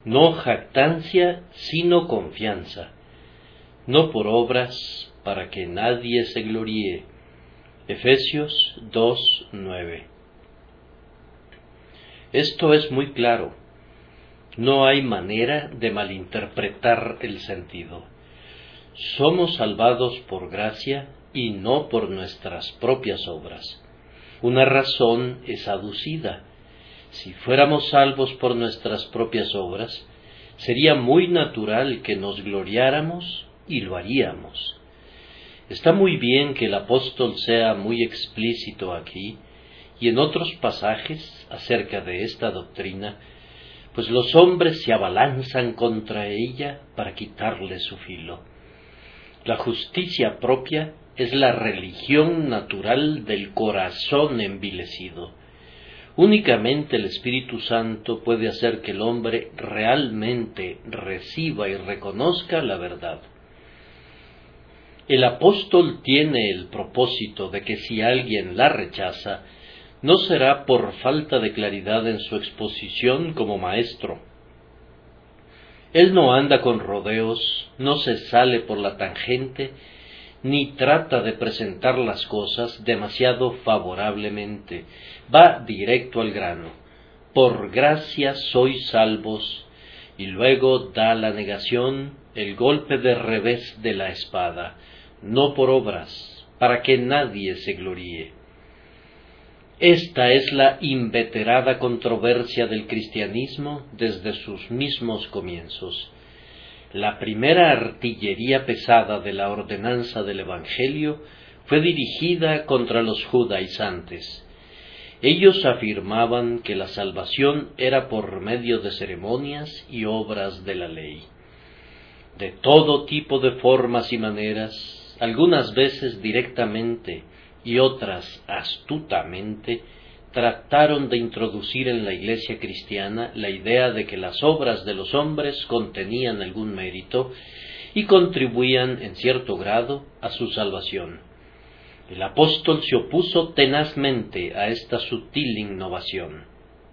No jactancia, sino confianza, no por obras, para que nadie se gloríe. Efesios 2:9. Esto es muy claro. No hay manera de malinterpretar el sentido. Somos salvados por gracia y no por nuestras propias obras. Una razón es aducida. Si fuéramos salvos por nuestras propias obras, sería muy natural que nos gloriáramos y lo haríamos. Está muy bien que el apóstol sea muy explícito aquí y en otros pasajes acerca de esta doctrina, pues los hombres se abalanzan contra ella para quitarle su filo. La justicia propia es la religión natural del corazón envilecido. Únicamente el Espíritu Santo puede hacer que el hombre realmente reciba y reconozca la verdad. El apóstol tiene el propósito de que si alguien la rechaza, no será por falta de claridad en su exposición como maestro. Él no anda con rodeos, no se sale por la tangente, ni trata de presentar las cosas demasiado favorablemente. Va directo al grano. Por gracia sois salvos, y luego da la negación, el golpe de revés de la espada, no por obras, para que nadie se gloríe. Esta es la inveterada controversia del cristianismo desde sus mismos comienzos. La primera artillería pesada de la ordenanza del Evangelio fue dirigida contra los judaizantes. Ellos afirmaban que la salvación era por medio de ceremonias y obras de la ley. De todo tipo de formas y maneras, algunas veces directamente y otras astutamente, trataron de introducir en la Iglesia cristiana la idea de que las obras de los hombres contenían algún mérito y contribuían en cierto grado a su salvación. El apóstol se opuso tenazmente a esta sutil innovación.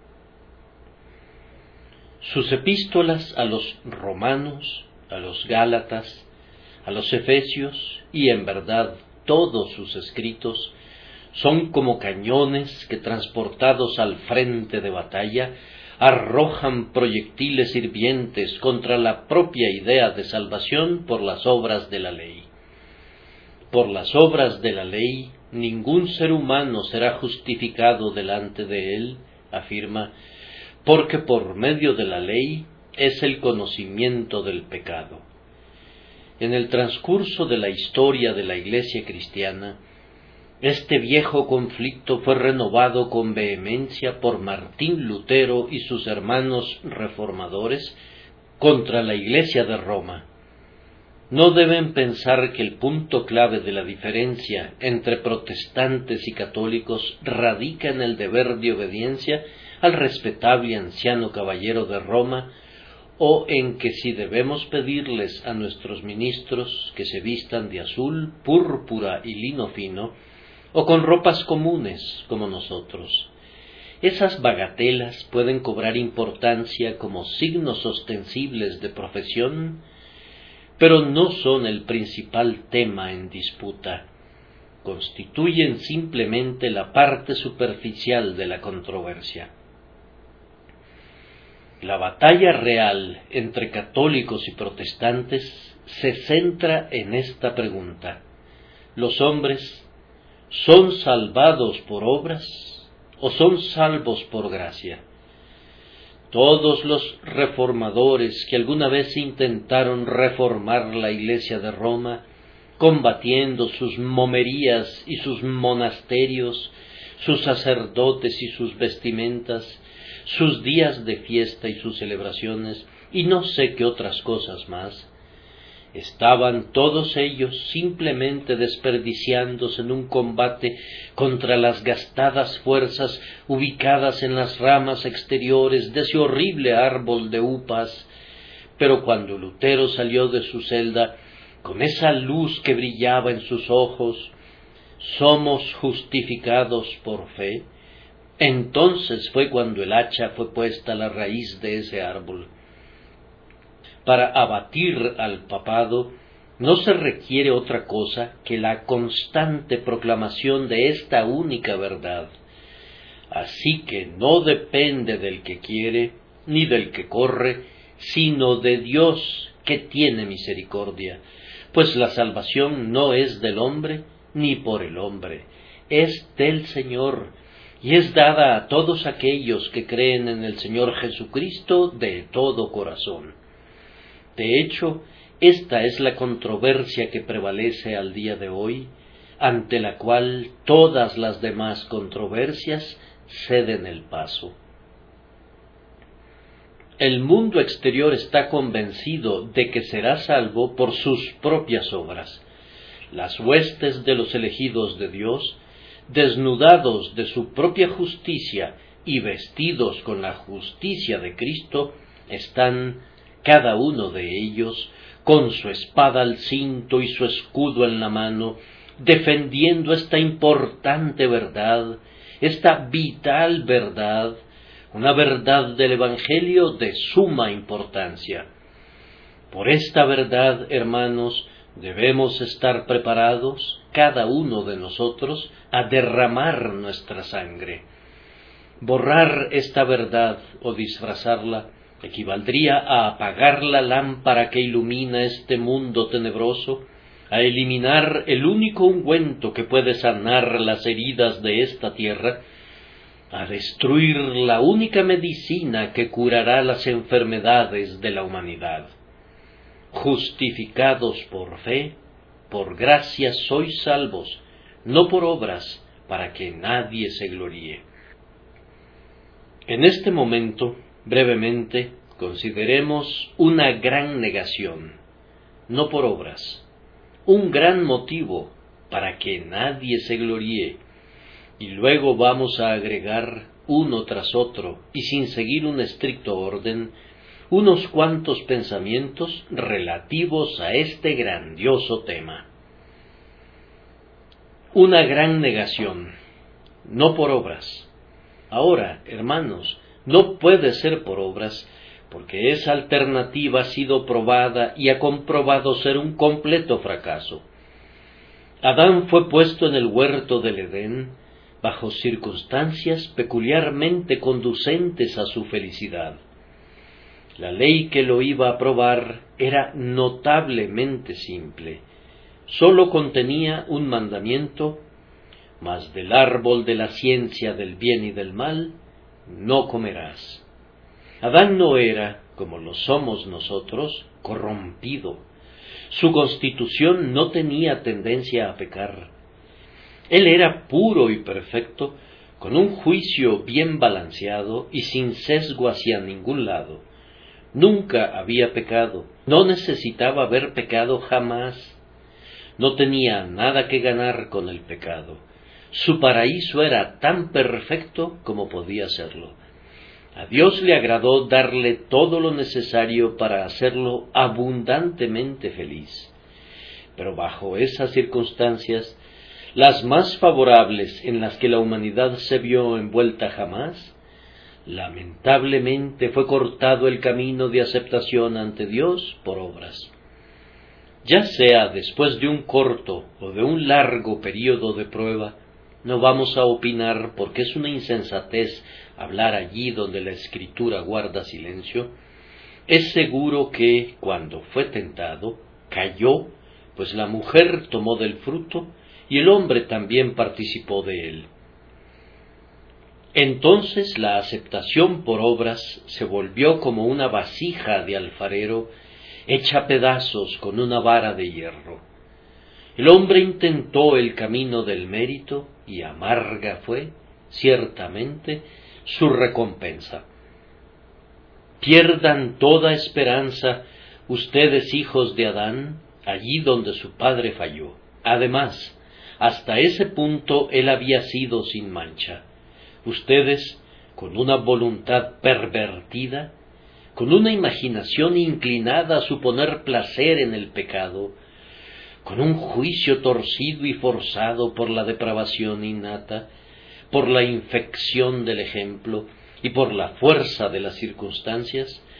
Sus epístolas a los romanos, a los gálatas, a los efesios y en verdad todos sus escritos son como cañones que, transportados al frente de batalla, arrojan proyectiles hirvientes contra la propia idea de salvación por las obras de la ley. Por las obras de la ley, ningún ser humano será justificado delante de él, afirma, porque por medio de la ley es el conocimiento del pecado. En el transcurso de la historia de la Iglesia cristiana, este viejo conflicto fue renovado con vehemencia por Martín Lutero y sus hermanos reformadores contra la Iglesia de Roma. No deben pensar que el punto clave de la diferencia entre protestantes y católicos radica en el deber de obediencia al respetable anciano caballero de Roma, o en que si debemos pedirles a nuestros ministros que se vistan de azul, púrpura y lino fino, o con ropas comunes como nosotros. Esas bagatelas pueden cobrar importancia como signos ostensibles de profesión, pero no son el principal tema en disputa. Constituyen simplemente la parte superficial de la controversia. La batalla real entre católicos y protestantes se centra en esta pregunta: ¿los hombres son salvados por obras o son salvos por gracia? Todos los reformadores que alguna vez intentaron reformar la Iglesia de Roma, combatiendo sus momerías y sus monasterios, sus sacerdotes y sus vestimentas, sus días de fiesta y sus celebraciones, y no sé qué otras cosas más, estaban todos ellos simplemente desperdiciándose en un combate contra las gastadas fuerzas ubicadas en las ramas exteriores de ese horrible árbol de upas. Pero cuando Lutero salió de su celda, con esa luz que brillaba en sus ojos, somos justificados por fe, entonces fue cuando el hacha fue puesta a la raíz de ese árbol. para abatir al papado, no se requiere otra cosa que la constante proclamación de esta única verdad. Así que no depende del que quiere, ni del que corre, sino de Dios que tiene misericordia, pues la salvación no es del hombre, ni por el hombre, es del Señor, y es dada a todos aquellos que creen en el Señor Jesucristo de todo corazón. De hecho, esta es la controversia que prevalece al día de hoy, ante la cual todas las demás controversias ceden el paso. El mundo exterior está convencido de que será salvo por sus propias obras. Las huestes de los elegidos de Dios, desnudados de su propia justicia y vestidos con la justicia de Cristo, están, cada uno de ellos, con su espada al cinto y su escudo en la mano, defendiendo esta importante verdad, esta vital verdad, una verdad del Evangelio de suma importancia. Por esta verdad, hermanos, debemos estar preparados, cada uno de nosotros, a derramar nuestra sangre. Borrar esta verdad o disfrazarla equivaldría a apagar la lámpara que ilumina este mundo tenebroso, a eliminar el único ungüento que puede sanar las heridas de esta tierra, a destruir la única medicina que curará las enfermedades de la humanidad. Justificados por fe, por gracia sois salvos, no por obras, para que nadie se gloríe. En este momento, brevemente, consideremos una gran negación, no por obras, un gran motivo para que nadie se gloríe, y luego vamos a agregar uno tras otro, y sin seguir un estricto orden, unos cuantos pensamientos relativos a este grandioso tema. Una gran negación, no por obras. Ahora, hermanos, no puede ser por obras, porque esa alternativa ha sido probada y ha comprobado ser un completo fracaso. Adán fue puesto en el huerto del Edén, bajo circunstancias peculiarmente conducentes a su felicidad. La ley que lo iba a probar era notablemente simple. Sólo contenía un mandamiento: mas del árbol de la ciencia del bien y del mal no comerás. Adán no era, como lo somos nosotros, corrompido. Su constitución no tenía tendencia a pecar. Él era puro y perfecto, con un juicio bien balanceado y sin sesgo hacia ningún lado. Nunca había pecado, no necesitaba haber pecado jamás. No tenía nada que ganar con el pecado. Su paraíso era tan perfecto como podía serlo. A Dios le agradó darle todo lo necesario para hacerlo abundantemente feliz. Pero bajo esas circunstancias, las más favorables en las que la humanidad se vio envuelta jamás, lamentablemente fue cortado el camino de aceptación ante Dios por obras. Ya sea después de un corto o de un largo período de prueba, no vamos a opinar porque es una insensatez hablar allí donde la Escritura guarda silencio. Es seguro que, cuando fue tentado, cayó, pues la mujer tomó del fruto y el hombre también participó de él. Entonces la aceptación por obras se volvió como una vasija de alfarero hecha pedazos con una vara de hierro. El hombre intentó el camino del mérito y amarga fue, ciertamente, su recompensa. Pierdan toda esperanza ustedes, hijos de Adán, allí donde su padre falló. Además, hasta ese punto él había sido sin mancha. Ustedes, con una voluntad pervertida, con una imaginación inclinada a suponer placer en el pecado, con un juicio torcido y forzado por la depravación innata, por la infección del ejemplo y por la fuerza de las circunstancias,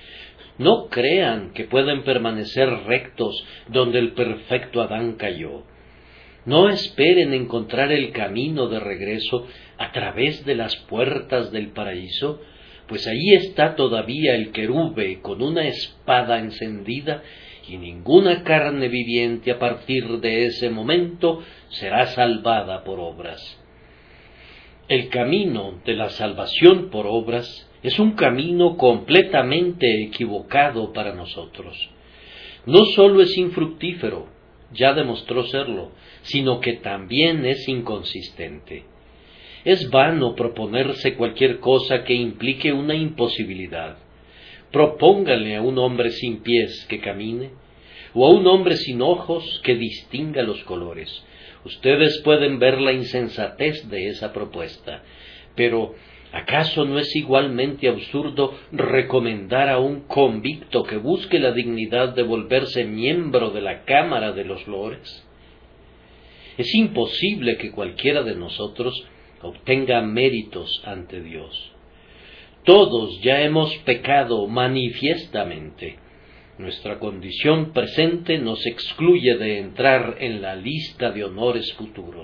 No crean que pueden permanecer rectos donde el perfecto Adán cayó. No esperen encontrar el camino de regreso a través de las puertas del paraíso, pues allí está todavía el querube con una espada encendida, y ninguna carne viviente a partir de ese momento será salvada por obras. El camino de la salvación por obras es un camino completamente equivocado para nosotros. No sólo es infructífero, ya demostró serlo, sino que también es inconsistente. Es vano proponerse cualquier cosa que implique una imposibilidad. Propóngale a un hombre sin pies que camine, o a un hombre sin ojos que distinga los colores. Ustedes pueden ver la insensatez de esa propuesta, pero ¿acaso no es igualmente absurdo recomendar a un convicto que busque la dignidad de volverse miembro de la Cámara de los Lores? Es imposible que cualquiera de nosotros obtenga méritos ante Dios. Todos ya hemos pecado manifiestamente. Nuestra condición presente nos excluye de entrar en la lista de honores futuros.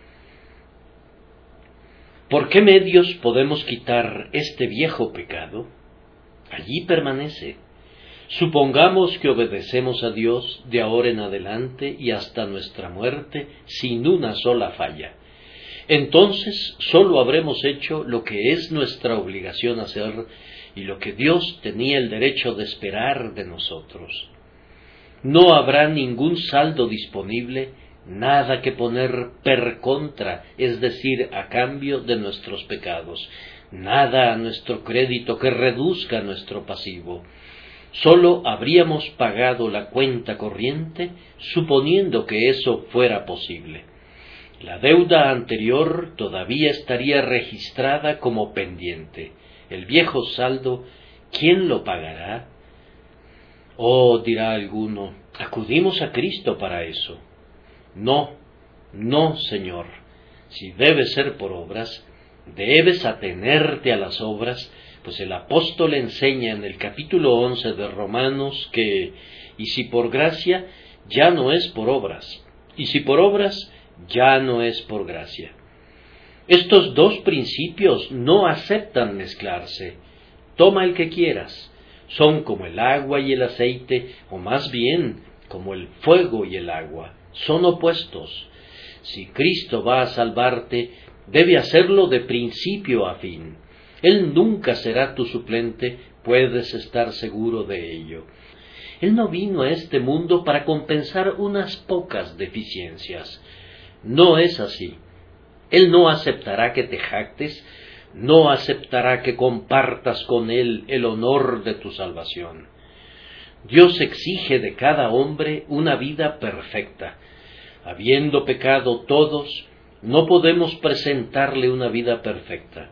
¿Por qué medios podemos quitar este viejo pecado? Allí permanece. Supongamos que obedecemos a Dios de ahora en adelante y hasta nuestra muerte sin una sola falla. Entonces sólo habremos hecho lo que es nuestra obligación hacer y lo que Dios tenía el derecho de esperar de nosotros. No habrá ningún saldo disponible, nada que poner per contra, es decir, a cambio de nuestros pecados, nada a nuestro crédito que reduzca nuestro pasivo. Sólo habríamos pagado la cuenta corriente, suponiendo que eso fuera posible. La deuda anterior todavía estaría registrada como pendiente. El viejo saldo, ¿quién lo pagará? Oh, dirá alguno, acudimos a Cristo para eso. No, no, Señor. Si debe ser por obras, debes atenerte a las obras, pues el apóstol enseña en el capítulo 11 de Romanos que, y si por gracia, ya no es por obras, y si por obras, ya no es por gracia. Estos dos principios no aceptan mezclarse. Toma el que quieras. Son como el agua y el aceite, o más bien, como el fuego y el agua. Son opuestos. Si Cristo va a salvarte, debe hacerlo de principio a fin. Él nunca será tu suplente, puedes estar seguro de ello. Él no vino a este mundo para compensar unas pocas deficiencias. No es así. Él no aceptará que te jactes, no aceptará que compartas con Él el honor de tu salvación. Dios exige de cada hombre una vida perfecta. Habiendo pecado todos, no podemos presentarle una vida perfecta.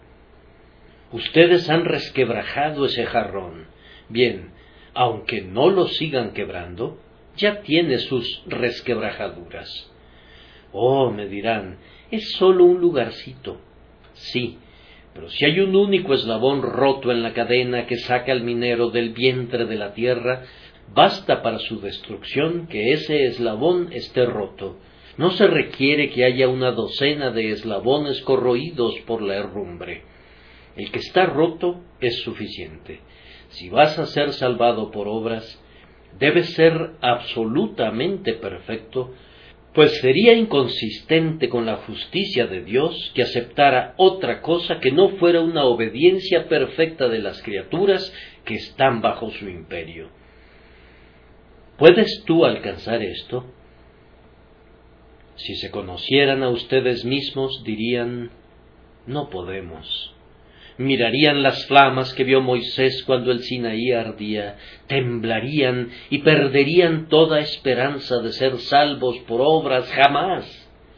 Ustedes han resquebrajado ese jarrón. Bien, aunque no lo sigan quebrando, ya tiene sus resquebrajaduras. Oh, me dirán, es solo un lugarcito. Sí, pero si hay un único eslabón roto en la cadena que saca al minero del vientre de la tierra, basta para su destrucción que ese eslabón esté roto. No se requiere que haya una docena de eslabones corroídos por la herrumbre. El que está roto es suficiente. Si vas a ser salvado por obras, debes ser absolutamente perfecto, pues sería inconsistente con la justicia de Dios que aceptara otra cosa que no fuera una obediencia perfecta de las criaturas que están bajo su imperio. ¿Puedes tú alcanzar esto? Si se conocieran a ustedes mismos, dirían, no podemos. Mirarían las flamas que vio Moisés cuando el Sinaí ardía, temblarían y perderían toda esperanza de ser salvos por obras jamás.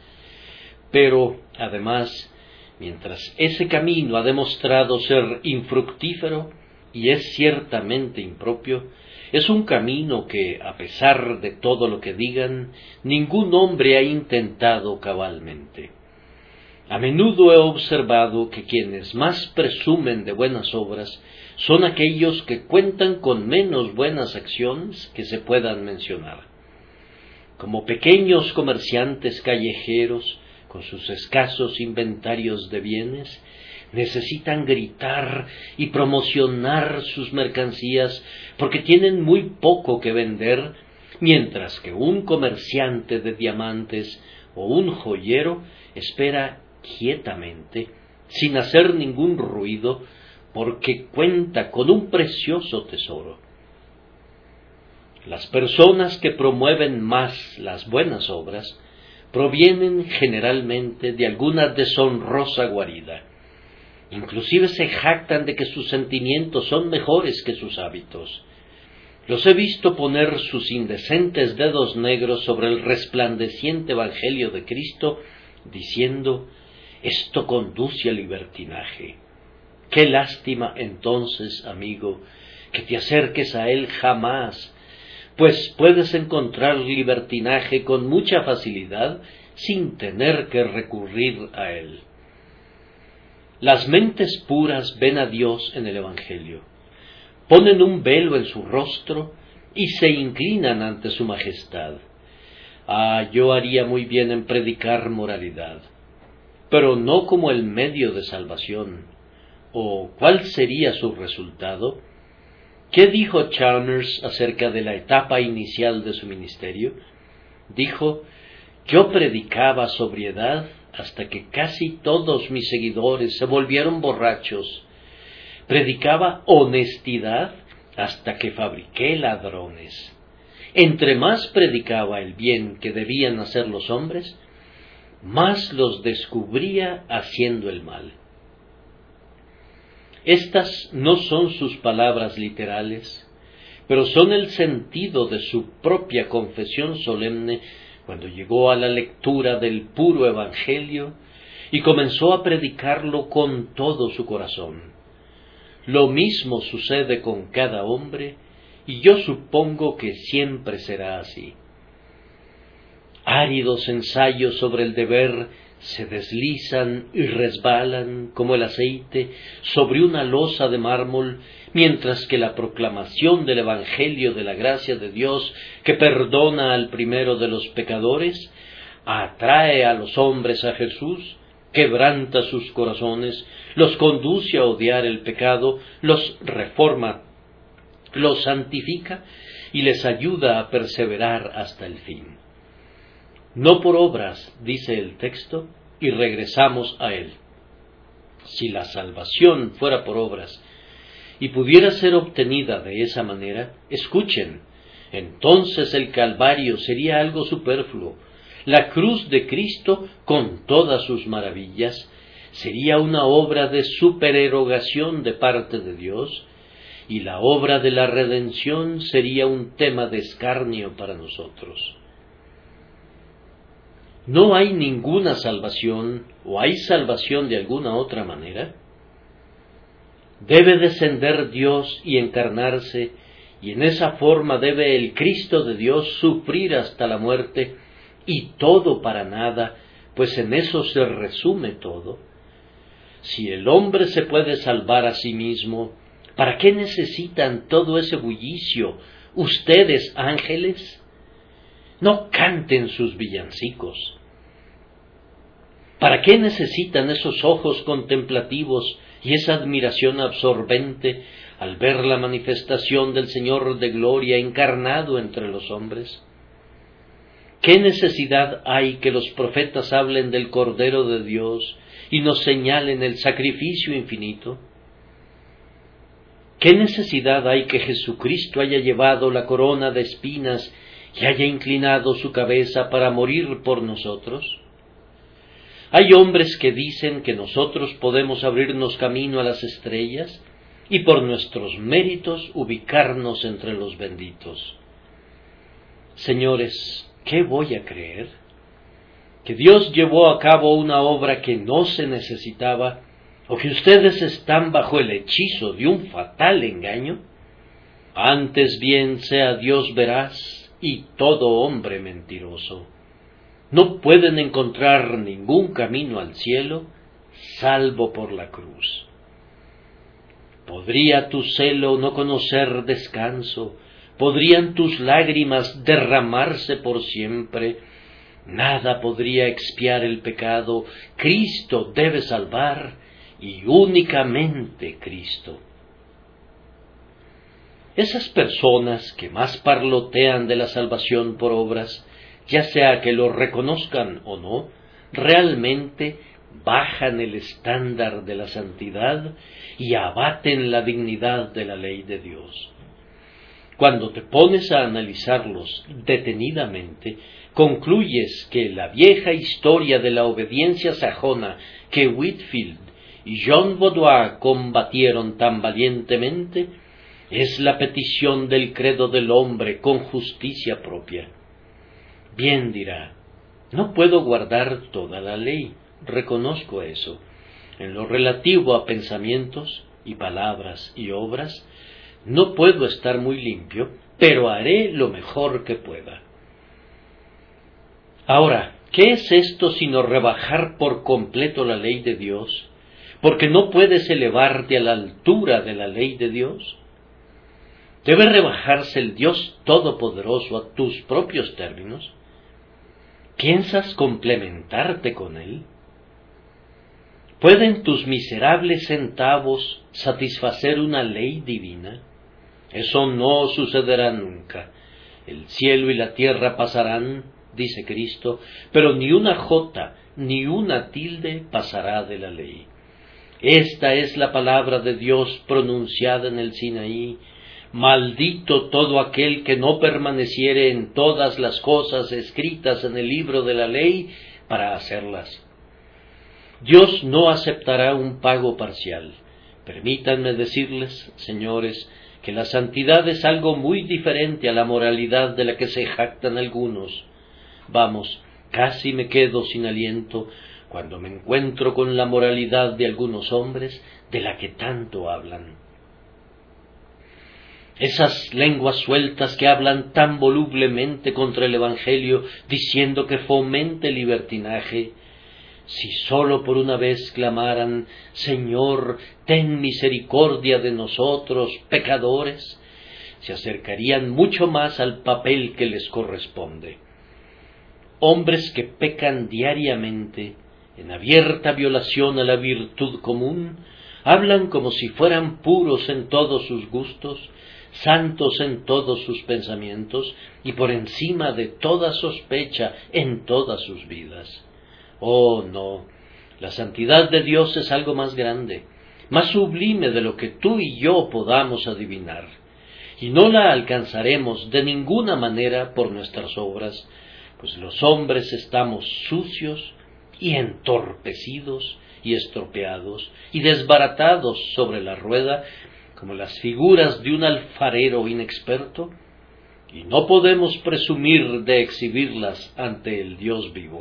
Pero, además, mientras ese camino ha demostrado ser infructífero y es ciertamente impropio, es un camino que, a pesar de todo lo que digan, ningún hombre ha intentado cabalmente. A menudo he observado que quienes más presumen de buenas obras son aquellos que cuentan con menos buenas acciones que se puedan mencionar. Como pequeños comerciantes callejeros, con sus escasos inventarios de bienes, necesitan gritar y promocionar sus mercancías porque tienen muy poco que vender, mientras que un comerciante de diamantes o un joyero espera quietamente, sin hacer ningún ruido, porque cuenta con un precioso tesoro. Las personas que promueven más las buenas obras provienen generalmente de alguna deshonrosa guarida. Inclusive se jactan de que sus sentimientos son mejores que sus hábitos. Los he visto poner sus indecentes dedos negros sobre el resplandeciente Evangelio de Cristo, diciendo: «Esto conduce al libertinaje». Qué lástima entonces, amigo, que te acerques a él jamás, pues puedes encontrar libertinaje con mucha facilidad sin tener que recurrir a él. Las mentes puras ven a Dios en el Evangelio, ponen un velo en su rostro y se inclinan ante su majestad. Yo haría muy bien en predicar moralidad, pero no como el medio de salvación. ¿O cuál sería su resultado? ¿Qué dijo Chalmers acerca de la etapa inicial de su ministerio? Dijo: «Yo predicaba sobriedad hasta que casi todos mis seguidores se volvieron borrachos. Predicaba honestidad hasta que fabriqué ladrones. Entre más predicaba el bien que debían hacer los hombres, más los descubría haciendo el mal». Estas no son sus palabras literales, pero son el sentido de su propia confesión solemne cuando llegó a la lectura del puro Evangelio y comenzó a predicarlo con todo su corazón. Lo mismo sucede con cada hombre, y yo supongo que siempre será así. Áridos ensayos sobre el deber se deslizan y resbalan como el aceite sobre una losa de mármol, mientras que la proclamación del Evangelio de la gracia de Dios, que perdona al primero de los pecadores, atrae a los hombres a Jesús, quebranta sus corazones, los conduce a odiar el pecado, los reforma, los santifica y les ayuda a perseverar hasta el fin. No por obras, dice el texto, y regresamos a él. Si la salvación fuera por obras y pudiera ser obtenida de esa manera, escuchen, entonces el Calvario sería algo superfluo. La cruz de Cristo, con todas sus maravillas, sería una obra de supererogación de parte de Dios, y la obra de la redención sería un tema de escarnio para nosotros. ¿No hay ninguna salvación, o hay salvación de alguna otra manera? Debe descender Dios y encarnarse, y en esa forma debe el Cristo de Dios sufrir hasta la muerte, y todo para nada, pues en eso se resume todo. Si el hombre se puede salvar a sí mismo, ¿para qué necesitan todo ese bullicio, ustedes ángeles? No canten sus villancicos. ¿Para qué necesitan esos ojos contemplativos y esa admiración absorbente al ver la manifestación del Señor de gloria encarnado entre los hombres? ¿Qué necesidad hay que los profetas hablen del Cordero de Dios y nos señalen el sacrificio infinito? ¿Qué necesidad hay que Jesucristo haya llevado la corona de espinas y haya inclinado su cabeza para morir por nosotros? Hay hombres que dicen que nosotros podemos abrirnos camino a las estrellas y por nuestros méritos ubicarnos entre los benditos. Señores, ¿qué voy a creer? ¿Que Dios llevó a cabo una obra que no se necesitaba, o que ustedes están bajo el hechizo de un fatal engaño? Antes bien sea Dios veraz y todo hombre mentiroso. No pueden encontrar ningún camino al cielo, salvo por la cruz. ¿Podría tu celo no conocer descanso? ¿Podrían tus lágrimas derramarse por siempre? Nada podría expiar el pecado. Cristo debe salvar, y únicamente Cristo. Esas personas que más parlotean de la salvación por obras, ya sea que lo reconozcan o no, realmente bajan el estándar de la santidad y abaten la dignidad de la ley de Dios. Cuando te pones a analizarlos detenidamente, concluyes que la vieja historia de la obediencia sajona que Whitefield y John Vaudois combatieron tan valientemente es la petición del credo del hombre con justicia propia. Bien dirá, no puedo guardar toda la ley, reconozco eso. En lo relativo a pensamientos y palabras y obras, no puedo estar muy limpio, pero haré lo mejor que pueda. Ahora, ¿qué es esto sino rebajar por completo la ley de Dios? Porque no puedes elevarte a la altura de la ley de Dios. ¿Debe rebajarse el Dios Todopoderoso a tus propios términos? ¿Piensas complementarte con Él? ¿Pueden tus miserables centavos satisfacer una ley divina? Eso no sucederá nunca. El cielo y la tierra pasarán, dice Cristo, pero ni una jota ni una tilde pasará de la ley. Esta es la palabra de Dios pronunciada en el Sinaí. Maldito todo aquel que no permaneciere en todas las cosas escritas en el libro de la ley para hacerlas. Dios no aceptará un pago parcial. Permítanme decirles, señores, que la santidad es algo muy diferente a la moralidad de la que se jactan algunos. Vamos, casi me quedo sin aliento cuando me encuentro con la moralidad de algunos hombres de la que tanto hablan. Esas lenguas sueltas que hablan tan volublemente contra el Evangelio, diciendo que fomente el libertinaje, si sólo por una vez clamaran, Señor, ten misericordia de nosotros, pecadores, se acercarían mucho más al papel que les corresponde. Hombres que pecan diariamente, en abierta violación a la virtud común, hablan como si fueran puros en todos sus gustos, santos en todos sus pensamientos y por encima de toda sospecha en todas sus vidas. Oh, no, la santidad de Dios es algo más grande, más sublime de lo que tú y yo podamos adivinar, y no la alcanzaremos de ninguna manera por nuestras obras, pues los hombres estamos sucios y entorpecidos y estropeados y desbaratados sobre la rueda como las figuras de un alfarero inexperto, y no podemos presumir de exhibirlas ante el Dios vivo.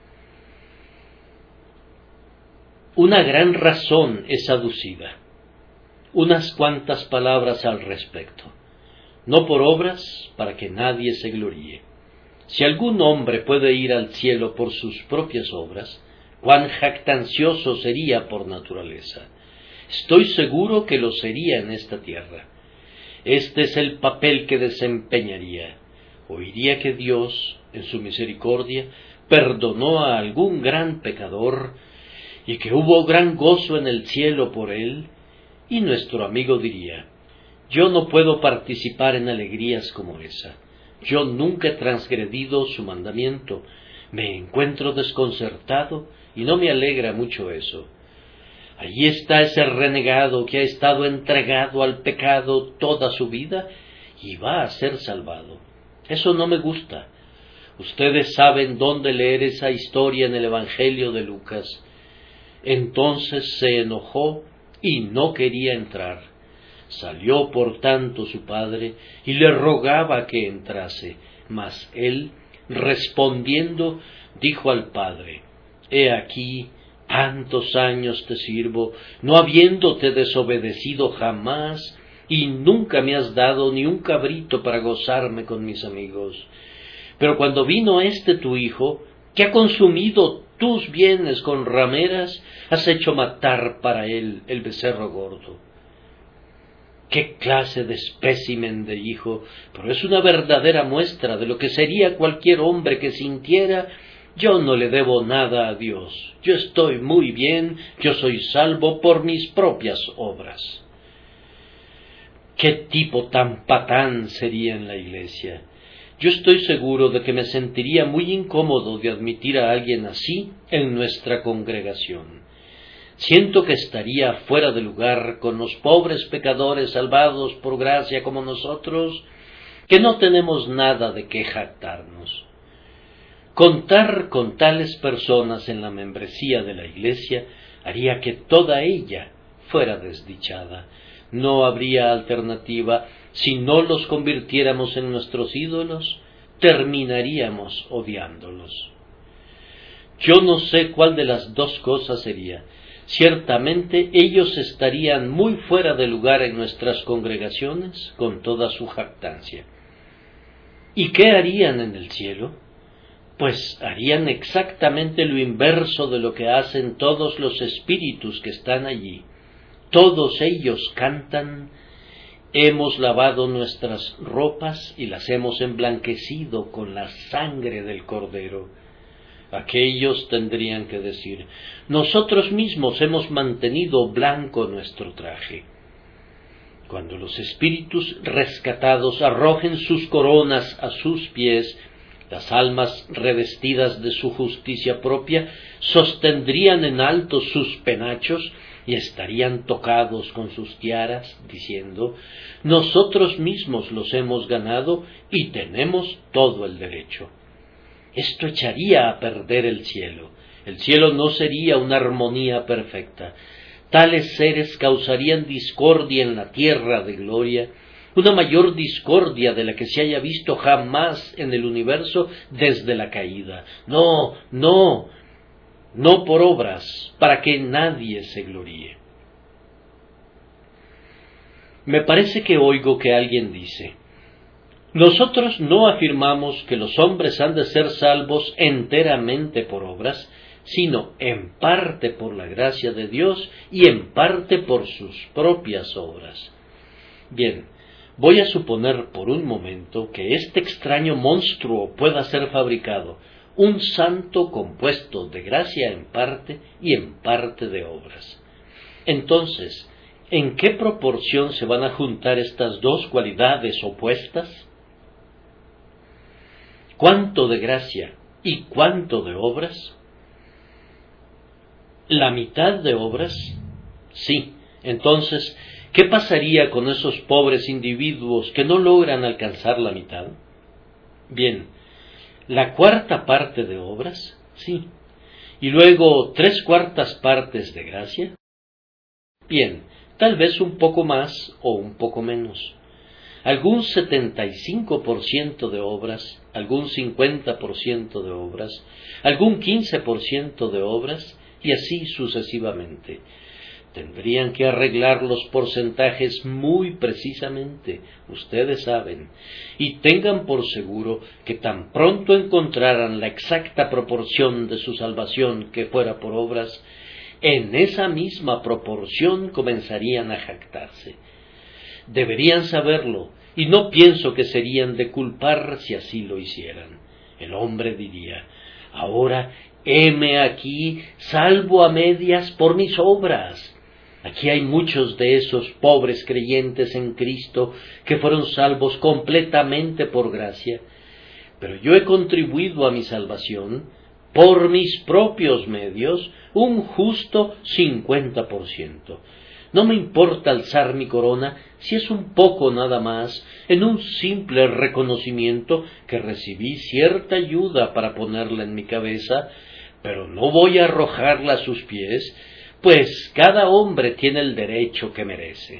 Una gran razón es aducida, unas cuantas palabras al respecto, no por obras para que nadie se gloríe. Si algún hombre puede ir al cielo por sus propias obras, cuán jactancioso sería por naturaleza. Estoy seguro que lo sería en esta tierra. Este es el papel que desempeñaría. Oiría que Dios, en su misericordia, perdonó a algún gran pecador y que hubo gran gozo en el cielo por él, y nuestro amigo diría, yo no puedo participar en alegrías como esa. Yo nunca he transgredido su mandamiento. Me encuentro desconcertado y no me alegra mucho eso. Allí está ese renegado que ha estado entregado al pecado toda su vida y va a ser salvado. Eso no me gusta. Ustedes saben dónde leer esa historia en el Evangelio de Lucas. Entonces se enojó y no quería entrar. Salió por tanto su padre y le rogaba que entrase, mas él, respondiendo, dijo al padre, he aquí, tantos años te sirvo, no habiéndote desobedecido jamás, y nunca me has dado ni un cabrito para gozarme con mis amigos. Pero cuando vino tu hijo, que ha consumido tus bienes con rameras, has hecho matar para él el becerro gordo. qué clase de espécimen de hijo, pero es una verdadera muestra de lo que sería cualquier hombre que sintiera: yo no le debo nada a Dios, yo estoy muy bien, yo soy salvo por mis propias obras. ¿Qué tipo tan patán sería en la iglesia? Yo estoy seguro de que me sentiría muy incómodo de admitir a alguien así en nuestra congregación. Siento que estaría fuera de lugar con los pobres pecadores salvados por gracia como nosotros, que no tenemos nada de qué jactarnos. Contar con tales personas en la membresía de la iglesia haría que toda ella fuera desdichada. No habría alternativa. Si no los convirtiéramos en nuestros ídolos, terminaríamos odiándolos. Yo no sé cuál de las dos cosas sería. Ciertamente ellos estarían muy fuera de lugar en nuestras congregaciones con toda su jactancia. ¿Y qué harían en el cielo? Pues harían exactamente lo inverso de lo que hacen todos los espíritus que están allí. Todos ellos cantan: hemos lavado nuestras ropas y las hemos emblanquecido con la sangre del Cordero. Aquellos tendrían que decir: nosotros mismos hemos mantenido blanco nuestro traje. Cuando los espíritus rescatados arrojen sus coronas a sus pies, las almas revestidas de su justicia propia sostendrían en alto sus penachos y estarían tocados con sus tiaras, diciendo: nosotros mismos los hemos ganado y tenemos todo el derecho. Esto echaría a perder el cielo. El cielo no sería una armonía perfecta. Tales seres causarían discordia en la tierra de gloria, una mayor discordia de la que se haya visto jamás en el universo desde la caída. No por obras, para que nadie se gloríe. Me parece que oigo que alguien dice: nosotros no afirmamos que los hombres han de ser salvos enteramente por obras, sino en parte por la gracia de Dios y en parte por sus propias obras. Bien, voy a suponer por un momento que este extraño monstruo pueda ser fabricado, un santo compuesto de gracia en parte y en parte de obras. Entonces, ¿en qué proporción se van a juntar estas dos cualidades opuestas? ¿Cuánto de gracia y cuánto de obras? ¿La mitad de obras? Sí. Entonces, ¿qué pasaría con esos pobres individuos que no logran alcanzar la mitad? Bien, ¿la cuarta parte de obras? Sí. ¿Y luego 3/4 partes de gracia? Bien, tal vez un poco más o un poco menos. Algún 75% de obras, algún 50% de obras, algún 15% de obras, y así sucesivamente. Tendrían que arreglar los porcentajes muy precisamente, ustedes saben, y tengan por seguro que tan pronto encontraran la exacta proporción de su salvación que fuera por obras, en esa misma proporción comenzarían a jactarse. Deberían saberlo, y no pienso que serían de culpar si así lo hicieran. El hombre diría: ahora heme aquí, salvo a medias por mis obras. Aquí hay muchos de esos pobres creyentes en Cristo que fueron salvos completamente por gracia, pero yo he contribuido a mi salvación, por mis propios medios, un justo 50%. No me importa alzar mi corona si es un poco nada más, en un simple reconocimiento que recibí cierta ayuda para ponerla en mi cabeza, pero no voy a arrojarla a sus pies, pues cada hombre tiene el derecho que merece.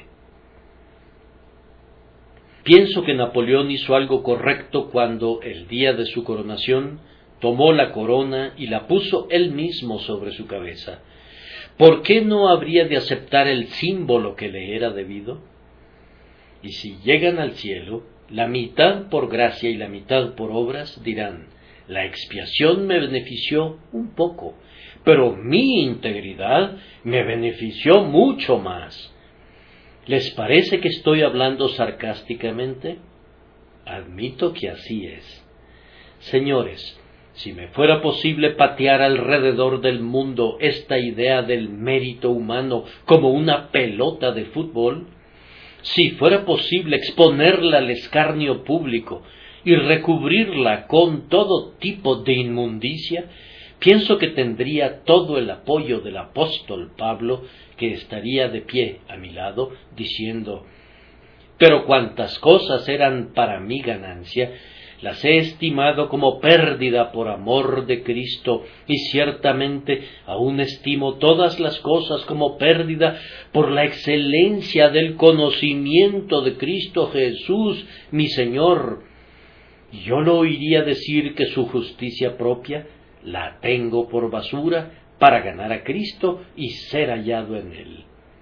Pienso que Napoleón hizo algo correcto cuando, el día de su coronación, tomó la corona y la puso él mismo sobre su cabeza. ¿Por qué no habría de aceptar el símbolo que le era debido? Y si llegan al cielo, la mitad por gracia y la mitad por obras, dirán: la expiación me benefició un poco, pero mi integridad me benefició mucho más. ¿Les parece que estoy hablando sarcásticamente? Admito que así es. Señores, si me fuera posible patear alrededor del mundo esta idea del mérito humano como una pelota de fútbol, si fuera posible exponerla al escarnio público y recubrirla con todo tipo de inmundicia, pienso que tendría todo el apoyo del apóstol Pablo, que estaría de pie a mi lado, diciendo: «Pero cuantas cosas eran para mi ganancia, las he estimado como pérdida por amor de Cristo, y ciertamente aún estimo todas las cosas como pérdida por la excelencia del conocimiento de Cristo Jesús, mi Señor. Yo lo oiría decir que su justicia propia la tengo por basura para ganar a Cristo y ser hallado en Él».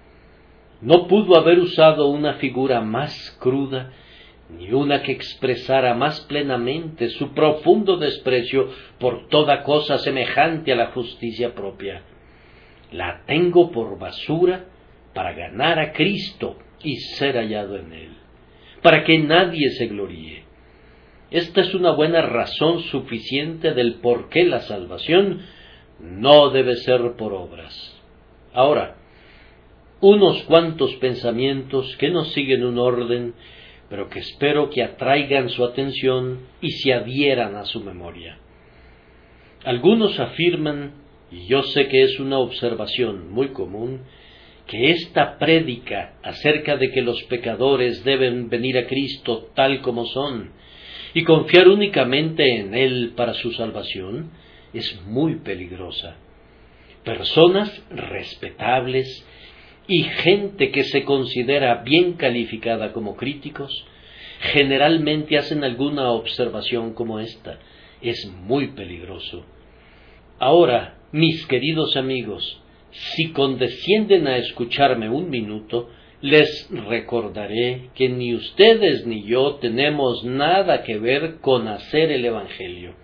No pudo haber usado una figura más cruda, ni una que expresara más plenamente su profundo desprecio por toda cosa semejante a la justicia propia. La tengo por basura para ganar a Cristo y ser hallado en Él, para que nadie se gloríe. Esta es una buena razón suficiente del por qué la salvación no debe ser por obras. Ahora, unos cuantos pensamientos que no siguen un orden, pero que espero que atraigan su atención y se adhieran a su memoria. Algunos afirman, y yo sé que es una observación muy común, que esta prédica acerca de que los pecadores deben venir a Cristo tal como son y confiar únicamente en Él para su salvación es muy peligrosa. Personas respetables y gente que se considera bien calificada como críticos generalmente hacen alguna observación como esta. Es muy peligroso. Ahora, mis queridos amigos, si condescienden a escucharme un minuto, les recordaré que ni ustedes ni yo tenemos nada que ver con hacer el Evangelio.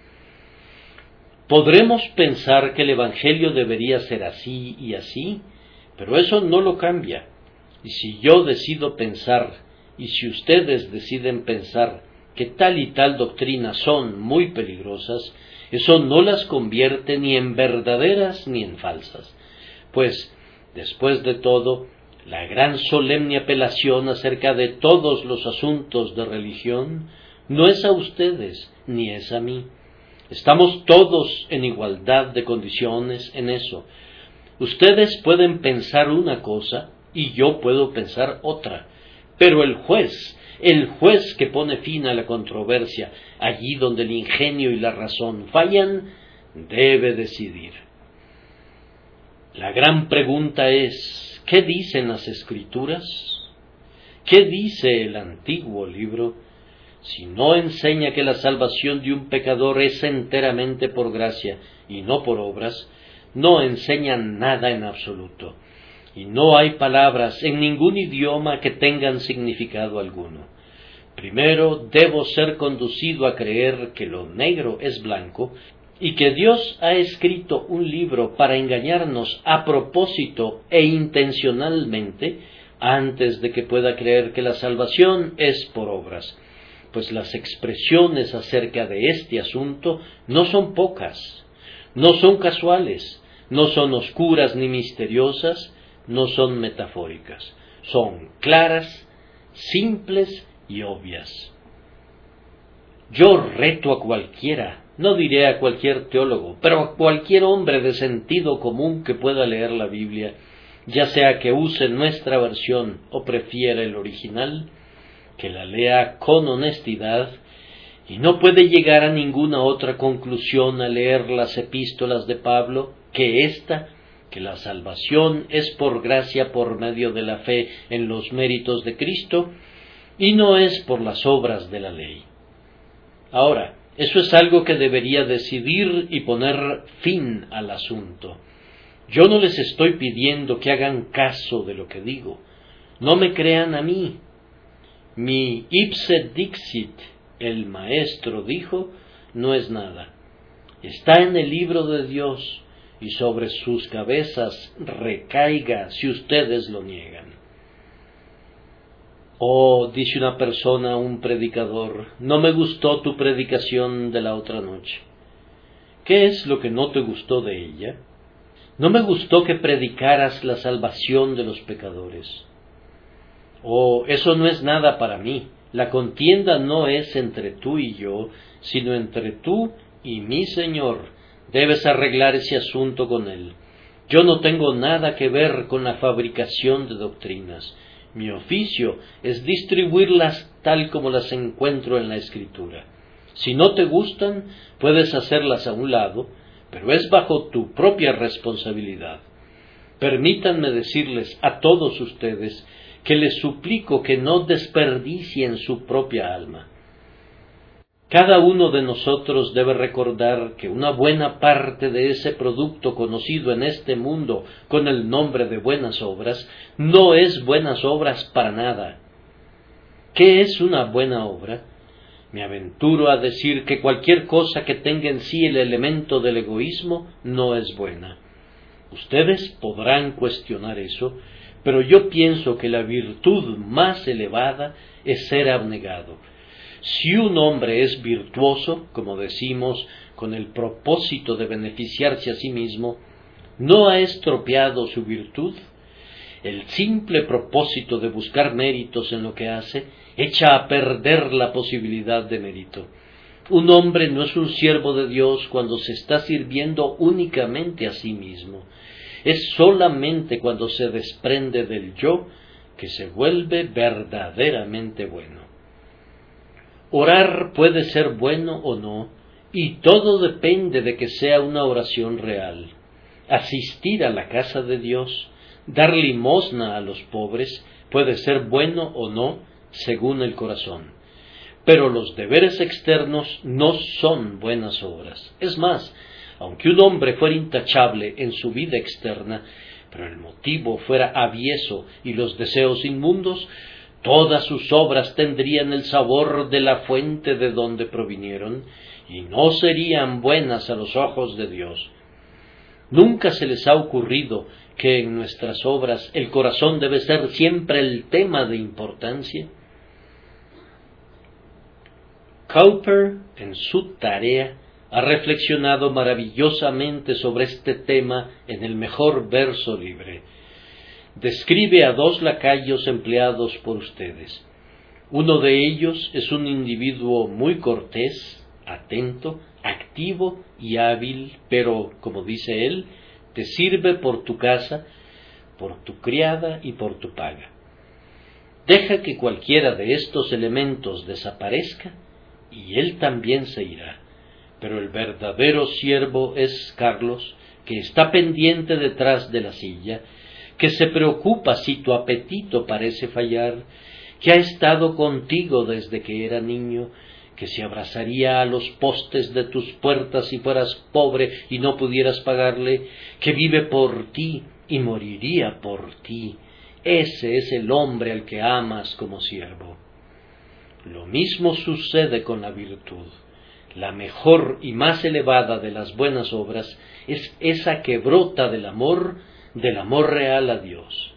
Podremos pensar que el Evangelio debería ser así y así, pero eso no lo cambia. Y si yo decido pensar, y si ustedes deciden pensar que tal y tal doctrina son muy peligrosas, eso no las convierte ni en verdaderas ni en falsas. Pues, después de todo, la gran solemne apelación acerca de todos los asuntos de religión no es a ustedes ni es a mí. Estamos todos en igualdad de condiciones en eso. Ustedes pueden pensar una cosa y yo puedo pensar otra, pero el juez que pone fin a la controversia, allí donde el ingenio y la razón fallan, debe decidir. La gran pregunta es, ¿qué dicen las Escrituras? ¿Qué dice el antiguo libro? Si no enseña que la salvación de un pecador es enteramente por gracia y no por obras, no enseña nada en absoluto, y no hay palabras en ningún idioma que tengan significado alguno. Primero debo ser conducido a creer que lo negro es blanco y que Dios ha escrito un libro para engañarnos a propósito e intencionalmente antes de que pueda creer que la salvación es por obras, pues las expresiones acerca de este asunto no son pocas, no son casuales, no son oscuras ni misteriosas, no son metafóricas, son claras, simples y obvias. Yo reto a cualquiera, no diré a cualquier teólogo, pero a cualquier hombre de sentido común que pueda leer la Biblia, ya sea que use nuestra versión o prefiera el original, que la lea con honestidad, y no puede llegar a ninguna otra conclusión al leer las epístolas de Pablo que esta, que la salvación es por gracia por medio de la fe en los méritos de Cristo, y no es por las obras de la ley. Ahora, eso es algo que debería decidir y poner fin al asunto. Yo no les estoy pidiendo que hagan caso de lo que digo. No me crean a mí. Mi ipse dixit, el maestro dijo, no es nada. Está en el libro de Dios y sobre sus cabezas recaiga si ustedes lo niegan. Oh, dice una persona a un predicador, no me gustó tu predicación de la otra noche. ¿Qué es lo que no te gustó de ella? No me gustó que predicaras la salvación de los pecadores. Oh, eso no es nada para mí. La contienda no es entre tú y yo, sino entre tú y mi Señor. Debes arreglar ese asunto con Él. Yo no tengo nada que ver con la fabricación de doctrinas. Mi oficio es distribuirlas tal como las encuentro en la Escritura. Si no te gustan, puedes hacerlas a un lado, pero es bajo tu propia responsabilidad. Permítanme decirles a todos ustedes que les suplico que no desperdicien su propia alma. Cada uno de nosotros debe recordar que una buena parte de ese producto conocido en este mundo con el nombre de buenas obras, no es buenas obras para nada. ¿Qué es una buena obra? Me aventuro a decir que cualquier cosa que tenga en sí el elemento del egoísmo no es buena. Ustedes podrán cuestionar eso, pero yo pienso que la virtud más elevada es ser abnegado. Si un hombre es virtuoso, como decimos, con el propósito de beneficiarse a sí mismo, ¿no ha estropeado su virtud? El simple propósito de buscar méritos en lo que hace echa a perder la posibilidad de mérito. Un hombre no es un siervo de Dios cuando se está sirviendo únicamente a sí mismo. Es solamente cuando se desprende del yo que se vuelve verdaderamente bueno. Orar puede ser bueno o no, y todo depende de que sea una oración real. Asistir a la casa de Dios, dar limosna a los pobres, puede ser bueno o no, según el corazón. Pero los deberes externos no son buenas obras. Es más, aunque un hombre fuera intachable en su vida externa, pero el motivo fuera avieso y los deseos inmundos, todas sus obras tendrían el sabor de la fuente de donde provinieron, y no serían buenas a los ojos de Dios. ¿Nunca se les ha ocurrido que en nuestras obras el corazón debe ser siempre el tema de importancia? Cowper, en su tarea, ha reflexionado maravillosamente sobre este tema en el mejor verso libre. Describe a dos lacayos empleados por ustedes. Uno de ellos es un individuo muy cortés, atento, activo y hábil, pero, como dice él, te sirve por tu casa, por tu criada y por tu paga. Deja que cualquiera de estos elementos desaparezca y él también se irá. Pero el verdadero siervo es Carlos, que está pendiente detrás de la silla, que se preocupa si tu apetito parece fallar, que ha estado contigo desde que era niño, que se abrazaría a los postes de tus puertas si fueras pobre y no pudieras pagarle, que vive por ti y moriría por ti. Ese es el hombre al que amas como siervo. Lo mismo sucede con la virtud. La mejor y más elevada de las buenas obras es esa que brota del amor real a Dios.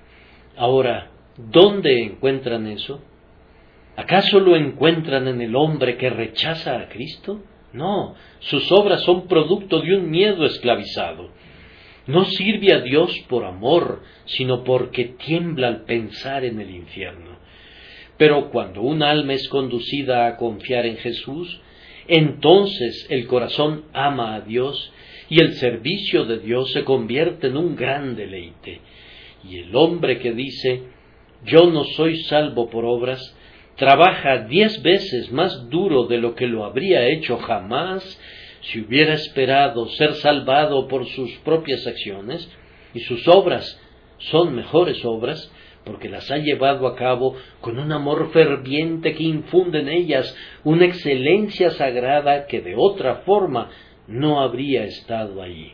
Ahora, ¿dónde encuentran eso? ¿Acaso lo encuentran en el hombre que rechaza a Cristo? No, sus obras son producto de un miedo esclavizado. No sirve a Dios por amor, sino porque tiembla al pensar en el infierno. Pero cuando un alma es conducida a confiar en Jesús, entonces el corazón ama a Dios y el servicio de Dios se convierte en un gran deleite. Y el hombre que dice, yo no soy salvo por obras, trabaja 10 veces más duro de lo que lo habría hecho jamás si hubiera esperado ser salvado por sus propias acciones, y sus obras son mejores obras, porque las ha llevado a cabo con un amor ferviente que infunde en ellas una excelencia sagrada que de otra forma no habría estado allí.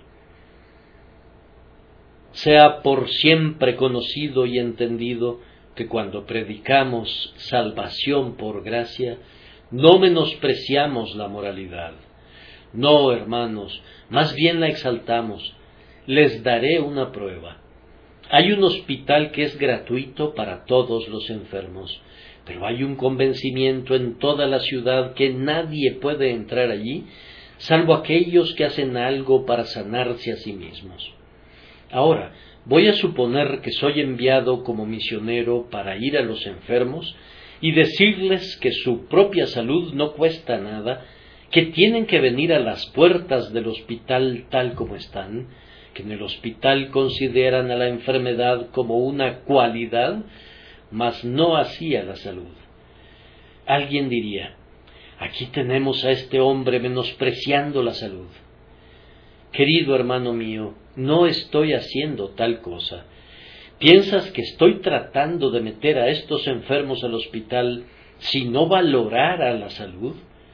Sea por siempre conocido y entendido que cuando predicamos salvación por gracia, no menospreciamos la moralidad. No, hermanos, más bien la exaltamos. Les daré una prueba. Hay un hospital que es gratuito para todos los enfermos, pero hay un convencimiento en toda la ciudad que nadie puede entrar allí, salvo aquellos que hacen algo para sanarse a sí mismos. Ahora, voy a suponer que soy enviado como misionero para ir a los enfermos y decirles que su propia salud no cuesta nada, que tienen que venir a las puertas del hospital tal como están, que en el hospital consideran a la enfermedad como una cualidad, mas no así a la salud. Alguien diría, aquí tenemos a este hombre menospreciando la salud. Querido hermano mío, no estoy haciendo tal cosa. ¿Piensas que estoy tratando de meter a estos enfermos al hospital si no valorara la salud?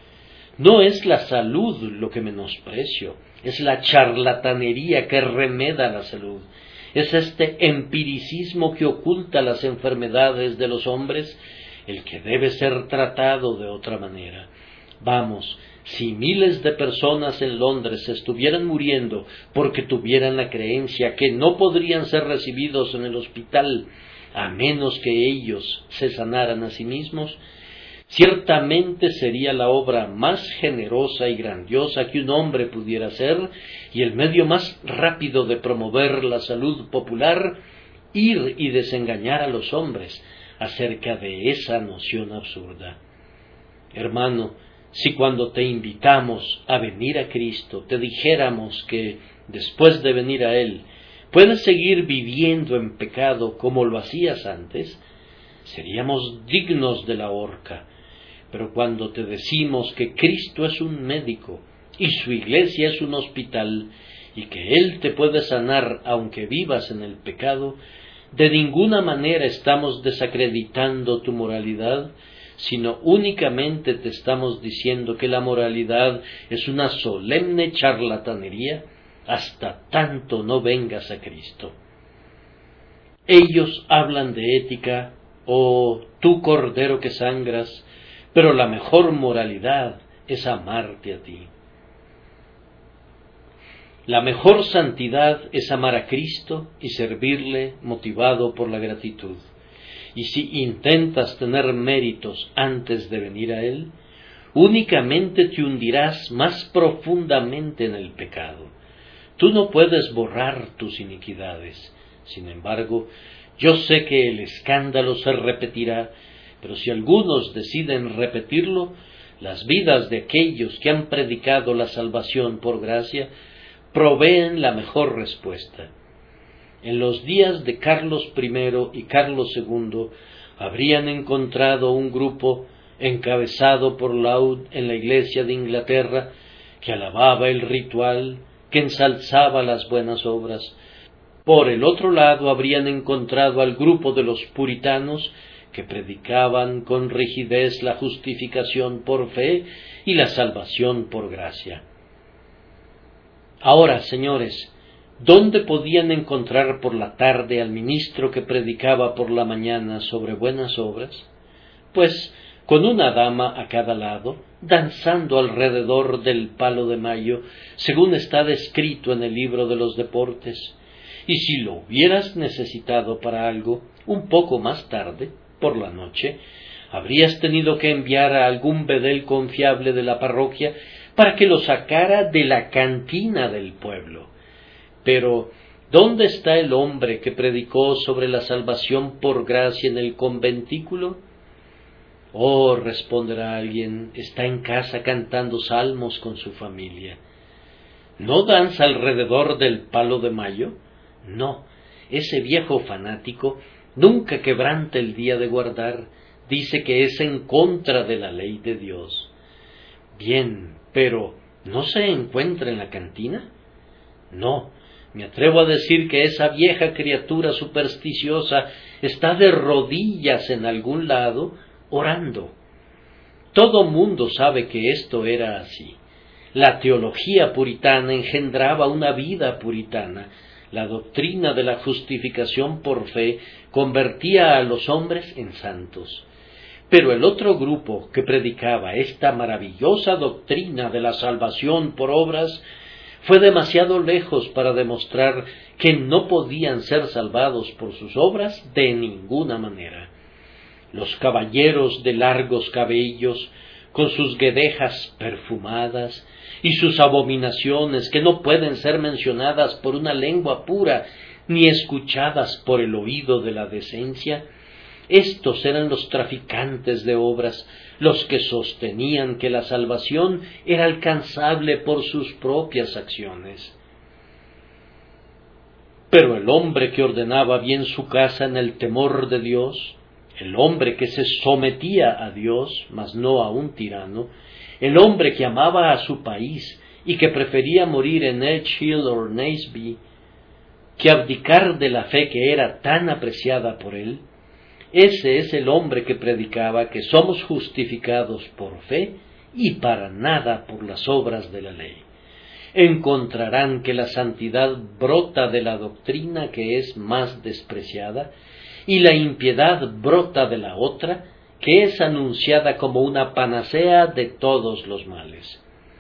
No es la salud lo que menosprecio, es la charlatanería que remeda la salud. Es este empiricismo que oculta las enfermedades de los hombres, el que debe ser tratado de otra manera. Vamos, si miles de personas en Londres estuvieran muriendo porque tuvieran la creencia que no podrían ser recibidos en el hospital a menos que ellos se sanaran a sí mismos, ciertamente sería la obra más generosa y grandiosa que un hombre pudiera hacer y el medio más rápido de promover la salud popular, ir y desengañar a los hombres acerca de esa noción absurda. Hermano, si cuando te invitamos a venir a Cristo te dijéramos que, después de venir a Él, puedes seguir viviendo en pecado como lo hacías antes, seríamos dignos de la horca. Pero cuando te decimos que Cristo es un médico y su iglesia es un hospital y que Él te puede sanar aunque vivas en el pecado, de ninguna manera estamos desacreditando tu moralidad, sino únicamente te estamos diciendo que la moralidad es una solemne charlatanería hasta tanto no vengas a Cristo. Ellos hablan de ética, oh tú cordero que sangras, pero la mejor moralidad es amarte a ti. La mejor santidad es amar a Cristo y servirle motivado por la gratitud. Y si intentas tener méritos antes de venir a Él, únicamente te hundirás más profundamente en el pecado. Tú no puedes borrar tus iniquidades. Sin embargo, yo sé que el escándalo se repetirá, pero si algunos deciden repetirlo, las vidas de aquellos que han predicado la salvación por gracia proveen la mejor respuesta. En los días de Carlos I y Carlos II habrían encontrado un grupo encabezado por Laud en la Iglesia de Inglaterra que alababa el ritual, que ensalzaba las buenas obras. Por el otro lado habrían encontrado al grupo de los puritanos que predicaban con rigidez la justificación por fe y la salvación por gracia. Ahora, señores, ¿dónde podían encontrar por la tarde al ministro que predicaba por la mañana sobre buenas obras? Pues con una dama a cada lado, danzando alrededor del palo de mayo, según está descrito en el libro de los deportes. Y si lo hubieras necesitado para algo, un poco más tarde, por la noche, habrías tenido que enviar a algún bedel confiable de la parroquia para que lo sacara de la cantina del pueblo. Pero, ¿dónde está el hombre que predicó sobre la salvación por gracia en el conventículo? Oh, responderá alguien, está en casa cantando salmos con su familia. ¿No danza alrededor del palo de mayo? No, ese viejo fanático nunca quebranta el día de guardar, dice que es en contra de la ley de Dios. Bien, pero ¿no se encuentra en la cantina? No, me atrevo a decir que esa vieja criatura supersticiosa está de rodillas en algún lado, orando. Todo mundo sabe que esto era así. La teología puritana engendraba una vida puritana. La doctrina de la justificación por fe convertía a los hombres en santos. Pero el otro grupo que predicaba esta maravillosa doctrina de la salvación por obras fue demasiado lejos para demostrar que no podían ser salvados por sus obras de ninguna manera. Los caballeros de largos cabellos, con sus guedejas perfumadas y sus abominaciones que no pueden ser mencionadas por una lengua pura ni escuchadas por el oído de la decencia, estos eran los traficantes de obras, los que sostenían que la salvación era alcanzable por sus propias acciones. Pero el hombre que ordenaba bien su casa en el temor de Dios, el hombre que se sometía a Dios, mas no a un tirano, el hombre que amaba a su país y que prefería morir en Edge Hill o Naseby que abdicar de la fe que era tan apreciada por él, ese es el hombre que predicaba que somos justificados por fe y para nada por las obras de la ley. Encontrarán que la santidad brota de la doctrina que es más despreciada, y la impiedad brota de la otra, que es anunciada como una panacea de todos los males.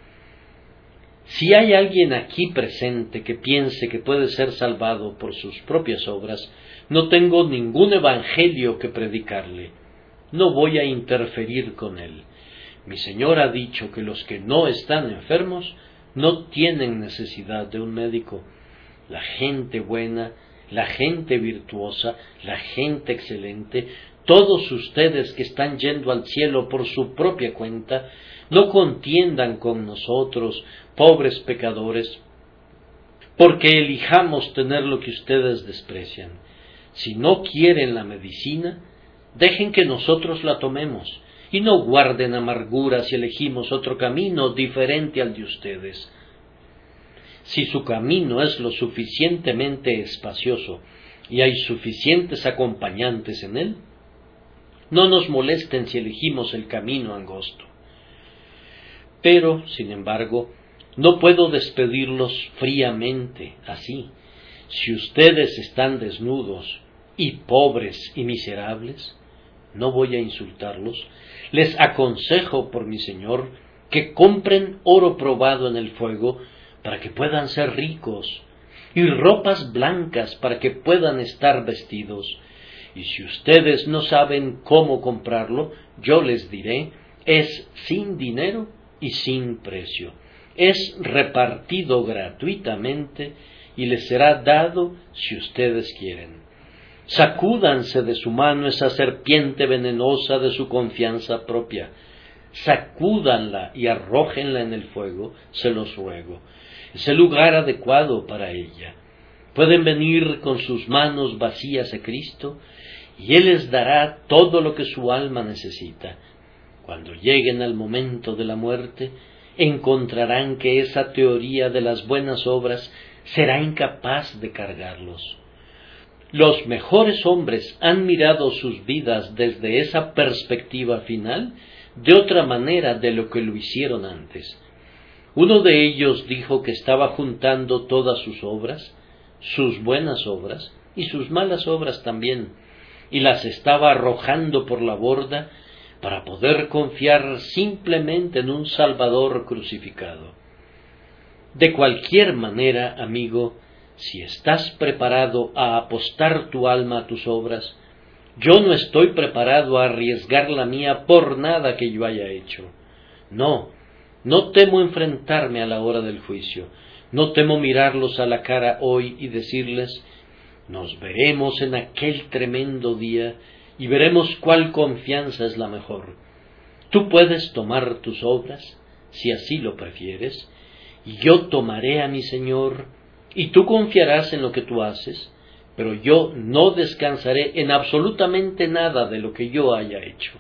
Si hay alguien aquí presente que piense que puede ser salvado por sus propias obras, no tengo ningún evangelio que predicarle. No voy a interferir con él. Mi Señor ha dicho que los que no están enfermos no tienen necesidad de un médico. La gente buena, la gente virtuosa, la gente excelente, todos ustedes que están yendo al cielo por su propia cuenta, no contiendan con nosotros, pobres pecadores, porque elijamos tener lo que ustedes desprecian. Si no quieren la medicina, dejen que nosotros la tomemos, y no guarden amargura si elegimos otro camino diferente al de ustedes. Si su camino es lo suficientemente espacioso y hay suficientes acompañantes en él, no nos molesten si elegimos el camino angosto. Pero, sin embargo, no puedo despedirlos fríamente así. Si ustedes están desnudos y pobres y miserables, no voy a insultarlos. Les aconsejo por mi Señor que compren oro probado en el fuego para que puedan ser ricos, y ropas blancas para que puedan estar vestidos. Y si ustedes no saben cómo comprarlo, yo les diré, es sin dinero y sin precio. Es repartido gratuitamente y les será dado si ustedes quieren. Sacúdanse de su mano esa serpiente venenosa de su confianza propia. Sacúdanla y arrójenla en el fuego, se los ruego. Es el lugar adecuado para ella. Pueden venir con sus manos vacías a Cristo y Él les dará todo lo que su alma necesita. Cuando lleguen al momento de la muerte, encontrarán que esa teoría de las buenas obras será incapaz de cargarlos. Los mejores hombres han mirado sus vidas desde esa perspectiva final de otra manera de lo que lo hicieron antes. Uno de ellos dijo que estaba juntando todas sus obras, sus buenas obras y sus malas obras también, y las estaba arrojando por la borda para poder confiar simplemente en un Salvador crucificado. De cualquier manera, amigo, si estás preparado a apostar tu alma a tus obras, yo no estoy preparado a arriesgar la mía por nada que yo haya hecho. No temo enfrentarme a la hora del juicio, no temo mirarlos a la cara hoy y decirles, nos veremos en aquel tremendo día y veremos cuál confianza es la mejor. Tú puedes tomar tus obras, si así lo prefieres, y yo tomaré a mi Señor, y tú confiarás en lo que tú haces, pero yo no descansaré en absolutamente nada de lo que yo haya hecho.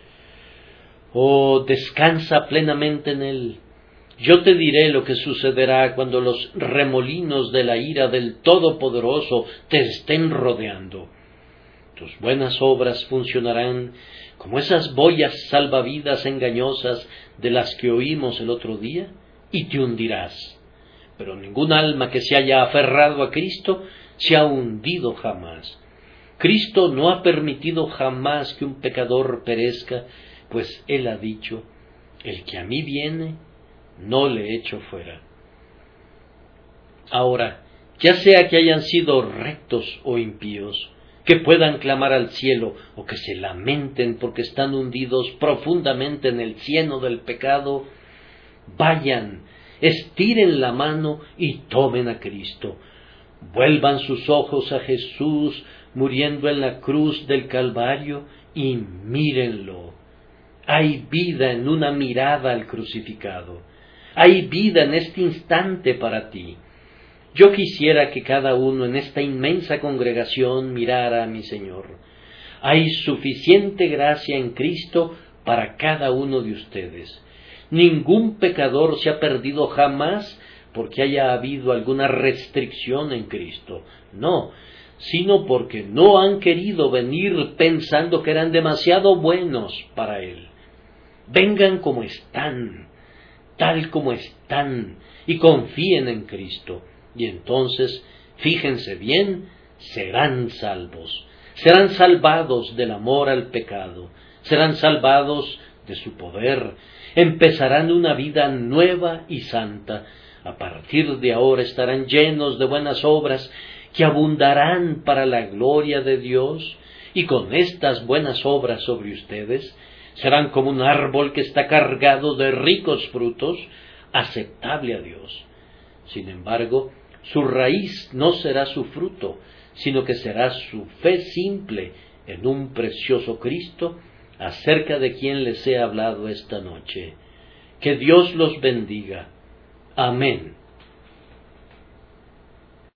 Oh, descansa plenamente en Él. Yo te diré lo que sucederá cuando los remolinos de la ira del Todopoderoso te estén rodeando. Tus buenas obras funcionarán como esas boyas salvavidas engañosas de las que oímos el otro día, y te hundirás. Pero ningún alma que se haya aferrado a Cristo se ha hundido jamás. Cristo no ha permitido jamás que un pecador perezca, pues Él ha dicho, el que a mí viene, no le echo fuera. Ahora, ya sea que hayan sido rectos o impíos, que puedan clamar al cielo o que se lamenten porque están hundidos profundamente en el cieno del pecado, vayan, estiren la mano y tomen a Cristo. Vuelvan sus ojos a Jesús muriendo en la cruz del Calvario y mírenlo. Hay vida en una mirada al crucificado. Hay vida en este instante para ti. Yo quisiera que cada uno en esta inmensa congregación mirara a mi Señor. Hay suficiente gracia en Cristo para cada uno de ustedes. Ningún pecador se ha perdido jamás porque haya habido alguna restricción en Cristo. No, sino porque no han querido venir pensando que eran demasiado buenos para Él. Vengan como están, tal como están, y confíen en Cristo. Y entonces, fíjense bien, serán salvos. Serán salvados del amor al pecado. Serán salvados de su poder. Empezarán una vida nueva y santa. A partir de ahora estarán llenos de buenas obras que abundarán para la gloria de Dios. Y con estas buenas obras sobre ustedes, serán como un árbol que está cargado de ricos frutos, aceptable a Dios. Sin embargo, su raíz no será su fruto, sino que será su fe simple en un precioso Cristo, acerca de quien les he hablado esta noche. Que Dios los bendiga. Amén.